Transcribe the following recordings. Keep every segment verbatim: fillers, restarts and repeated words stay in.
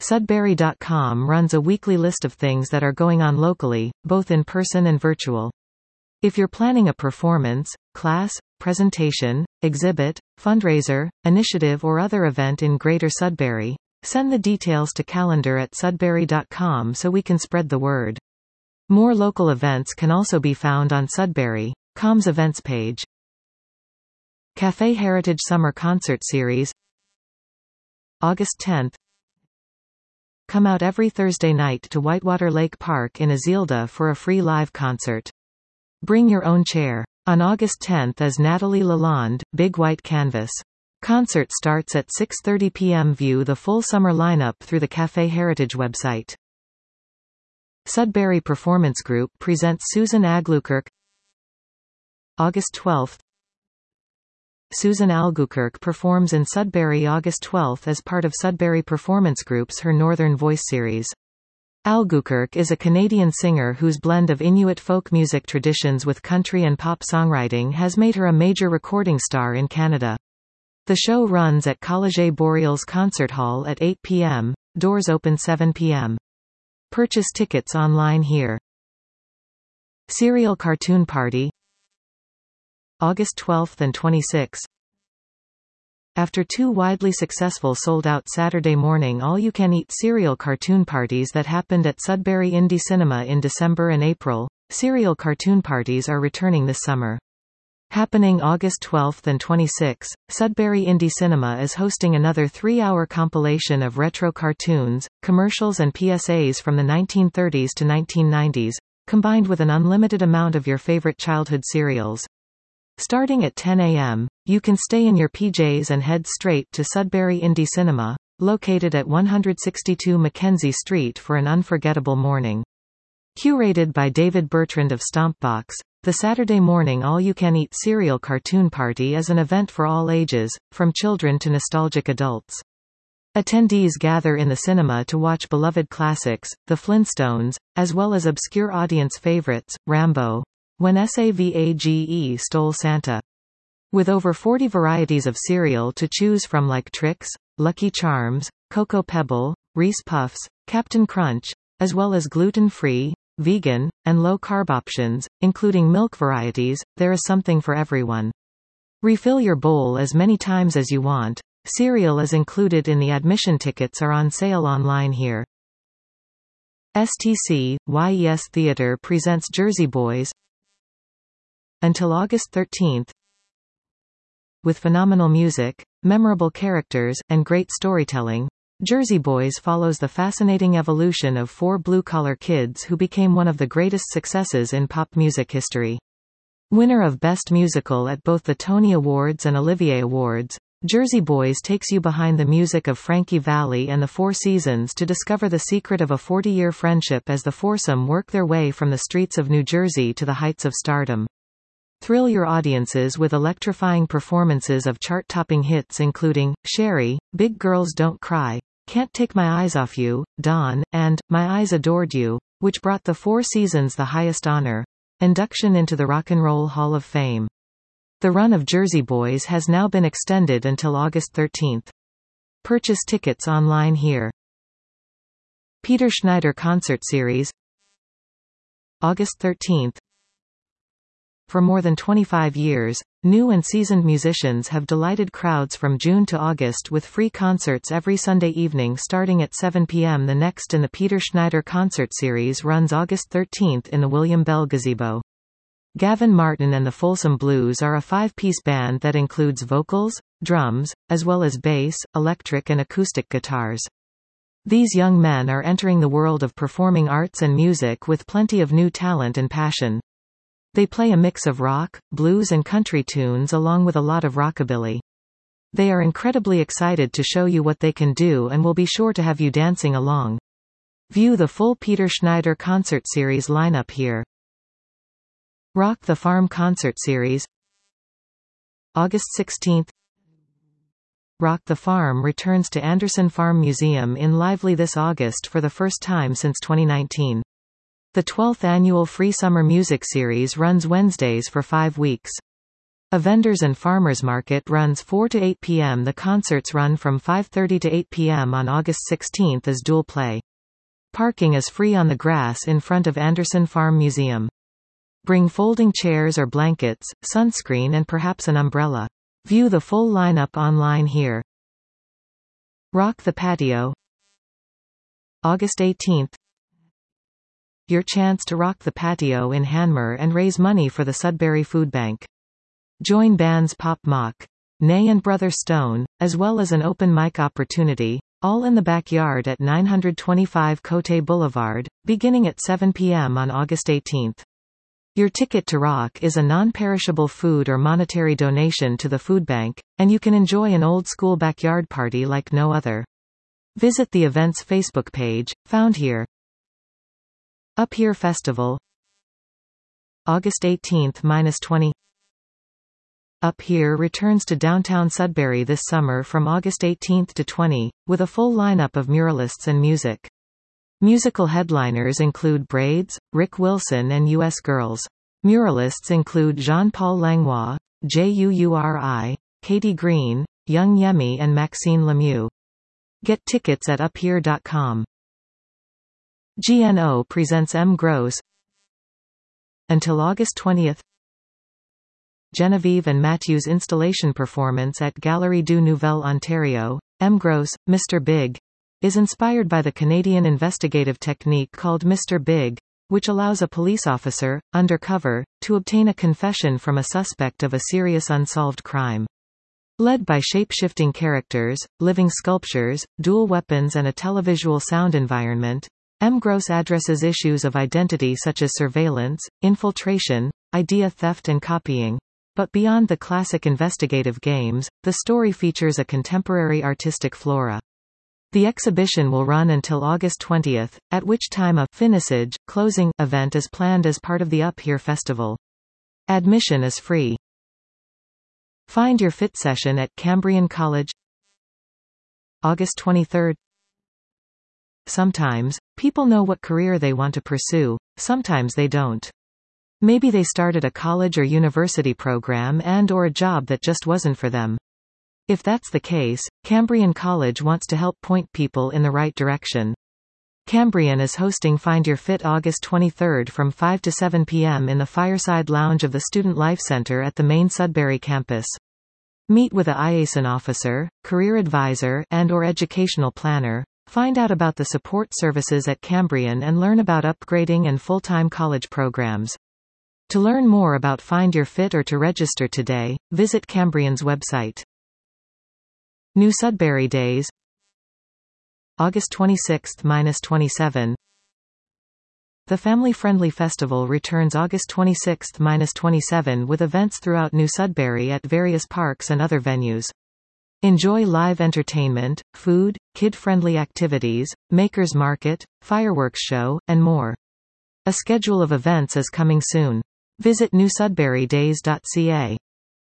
Sudbury dot com runs a weekly list of things that are going on locally, both in person and virtual. If you're planning a performance, class, presentation, exhibit, fundraiser, initiative or other event in Greater Sudbury, send the details to calendar at Sudbury dot com so we can spread the word. More local events can also be found on Sudbury dot com's events page. Cafe Heritage Summer Concert Series, August tenth. Come out every Thursday night to Whitewater Lake Park in Azilda for a free live concert. Bring your own chair. On August tenth is Natalie Lalonde, Big White Canvas. Concert starts at six thirty p m View the full summer lineup through the Cafe Heritage website. Sudbury Performance Group presents Susan Albuquerque. August twelfth. Susan Albuquerque performs in Sudbury August twelfth as part of Sudbury Performance Group's Her Northern Voice series. Albuquerque is a Canadian singer whose blend of Inuit folk music traditions with country and pop songwriting has made her a major recording star in Canada. The show runs at Collège Boreal's Concert Hall at eight p m, doors open seven p m Purchase tickets online here. Serial Cartoon Party, August twelfth and twenty-sixth. After two widely successful sold-out Saturday morning all-you-can-eat serial cartoon parties that happened at Sudbury Indie Cinema in December and April, serial cartoon parties are returning this summer. Happening August twelfth and twenty-sixth, Sudbury Indie Cinema is hosting another three-hour compilation of retro cartoons, commercials and P S As from the nineteen thirties to nineteen nineties, combined with an unlimited amount of your favorite childhood serials. Starting at ten a m, you can stay in your P Js and head straight to Sudbury Indie Cinema, located at one sixty-two Mackenzie Street for an unforgettable morning. Curated by David Bertrand of Stompbox, the Saturday morning all-you-can-eat serial cartoon party is an event for all ages, from children to nostalgic adults. Attendees gather in the cinema to watch beloved classics, The Flintstones, as well as obscure audience favorites, Rambo, When Savage Stole Santa. With over forty varieties of cereal to choose from like Trix, Lucky Charms, Cocoa Pebble, Reese Puffs, Captain Crunch, as well as gluten-free, vegan, and low-carb options, including milk varieties, there is something for everyone. Refill your bowl as many times as you want. Cereal is included in the admission. Tickets are on sale online here. S T C, Y E S Theatre presents Jersey Boys until August thirteenth. With phenomenal music, memorable characters, and great storytelling, Jersey Boys follows the fascinating evolution of four blue-collar kids who became one of the greatest successes in pop music history. Winner of Best Musical at both the Tony Awards and Olivier Awards, Jersey Boys takes you behind the music of Frankie Valli and the Four Seasons to discover the secret of a forty-year friendship as the foursome work their way from the streets of New Jersey to the heights of stardom. Thrill your audiences with electrifying performances of chart-topping hits including Sherry, Big Girls Don't Cry, Can't Take My Eyes Off You, Dawn, and My Eyes Adored You, which brought the Four Seasons the highest honor, induction into the Rock and Roll Hall of Fame. The run of Jersey Boys has now been extended until August thirteenth. Purchase tickets online here. Peter Schneider Concert Series, August thirteenth. For more than twenty-five years, new and seasoned musicians have delighted crowds from June to August with free concerts every Sunday evening starting at seven p m The next in the Peter Schneider Concert Series runs August thirteenth in the William Bell Gazebo. Gavin Martin and the Folsom Blues are a five-piece band that includes vocals, drums, as well as bass, electric and acoustic guitars. These young men are entering the world of performing arts and music with plenty of new talent and passion. They play a mix of rock, blues and country tunes along with a lot of rockabilly. They are incredibly excited to show you what they can do and will be sure to have you dancing along. View the full Peter Schneider Concert Series lineup here. Rock the Farm Concert Series, August sixteenth. Rock the Farm returns to Anderson Farm Museum in Lively this August for the first time since twenty nineteen. The twelfth annual Free Summer Music Series runs Wednesdays for five weeks. A vendors and farmers market runs four to eight p m The concerts run from five thirty to eight p m on August sixteenth as dual play. Parking is free on the grass in front of Anderson Farm Museum. Bring folding chairs or blankets, sunscreen and perhaps an umbrella. View the full lineup online here. Rock the Patio. August eighteenth. Your chance to rock the patio in Hanmer and raise money for the Sudbury Food Bank. Join bands Pop Mock, Nay and Brother Stone, as well as an open mic opportunity, all in the backyard at nine twenty-five Cote Boulevard, beginning at seven p m on August eighteenth. Your ticket to rock is a non-perishable food or monetary donation to the food bank, and you can enjoy an old-school backyard party like no other. Visit the event's Facebook page, found here. Up Here Festival. August eighteenth to twentieth. Up Here returns to downtown Sudbury this summer from August eighteenth to twentieth, with a full lineup of muralists and music. Musical headliners include Braids, Rick Wilson and U S Girls. Muralists include Jean-Paul Langlois, Juri, Katie Green, Young Yemi and Maxine Lemieux. Get tickets at up here dot com. G N O presents M. Gross. Until August twentieth. Genevieve and Matthew's installation performance at Galerie du Nouvel Ontario, M. Gross, Mister Big, is inspired by the Canadian investigative technique called Mister Big, which allows a police officer, undercover, to obtain a confession from a suspect of a serious unsolved crime. Led by shape-shifting characters, living sculptures, dual weapons and a televisual sound environment, M. Gross addresses issues of identity such as surveillance, infiltration, idea theft and copying. But beyond the classic investigative games, the story features a contemporary artistic flora. The exhibition will run until August twentieth, at which time a finissage closing event is planned as part of the Up Here Festival. Admission is free. Find Your Fit session at Cambrian College. August twenty-third. Sometimes, people know what career they want to pursue, sometimes they don't. Maybe they started a college or university program and or a job that just wasn't for them. If that's the case, Cambrian College wants to help point people in the right direction. Cambrian is hosting Find Your Fit August twenty-third from five to seven p m in the Fireside Lounge of the Student Life Center at the main Sudbury campus. Meet with a I A S O N officer, career advisor and or educational planner. Find out about the support services at Cambrian and learn about upgrading and full-time college programs. To learn more about Find Your Fit or to register today, visit Cambrian's website. New Sudbury Days. August twenty-sixth to twenty-seventh. The family-friendly festival returns August twenty-sixth to twenty-seventh with events throughout New Sudbury at various parks and other venues. Enjoy live entertainment, food, kid-friendly activities, makers market, fireworks show, and more. A schedule of events is coming soon. Visit new sudbury days dot c a.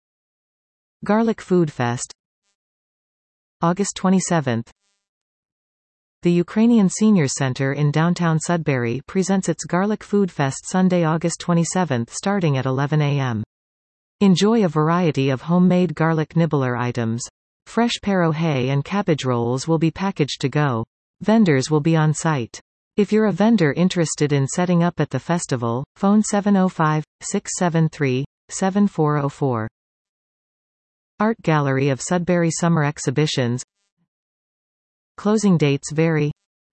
Garlic Food Fest. August twenty-seventh. The Ukrainian Seniors Center in downtown Sudbury presents its Garlic Food Fest Sunday, August twenty-seventh starting at eleven a m Enjoy a variety of homemade garlic nibbler items. Fresh pero hay and cabbage rolls will be packaged to go. Vendors will be on site. If you're a vendor interested in setting up at the festival, phone seven oh five, six seven three, seven four oh four. Art Gallery of Sudbury Summer Exhibitions. Closing dates vary.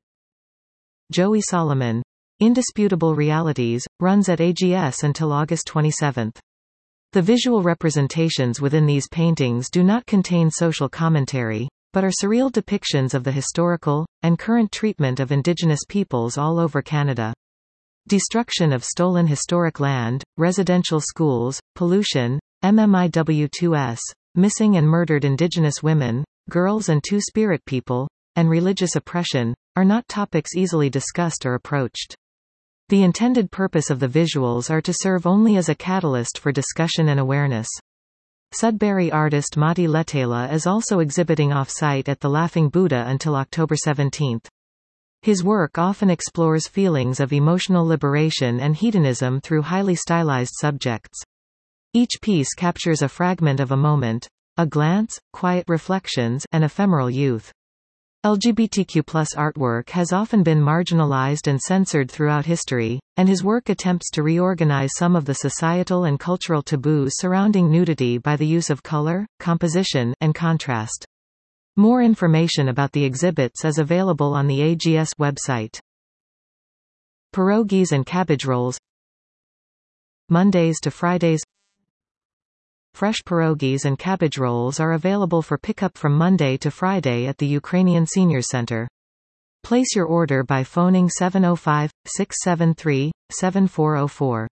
Joey Solomon, Indisputable Realities, runs at A G S until August twenty-seventh. The visual representations within these paintings do not contain social commentary, but are surreal depictions of the historical, and current treatment of Indigenous peoples all over Canada. Destruction of stolen historic land, residential schools, pollution, M M I W two S, missing and murdered Indigenous women, girls and Two-Spirit people, and religious oppression, are not topics easily discussed or approached. The intended purpose of the visuals are to serve only as a catalyst for discussion and awareness. Sudbury artist Mati Letela is also exhibiting off-site at the Laughing Buddha until October seventeenth. His work often explores feelings of emotional liberation and hedonism through highly stylized subjects. Each piece captures a fragment of a moment, a glance, quiet reflections, and ephemeral youth. L G B T Q plus artwork has often been marginalized and censored throughout history, and his work attempts to reorganize some of the societal and cultural taboos surrounding nudity by the use of color, composition, and contrast. More information about the exhibits is available on the A G S website. Pierogies and cabbage rolls. Mondays to Fridays. Fresh pierogies and cabbage rolls are available for pickup from Monday to Friday at the Ukrainian Seniors Center. Place your order by phoning seven oh five, six seven three, seven four oh four.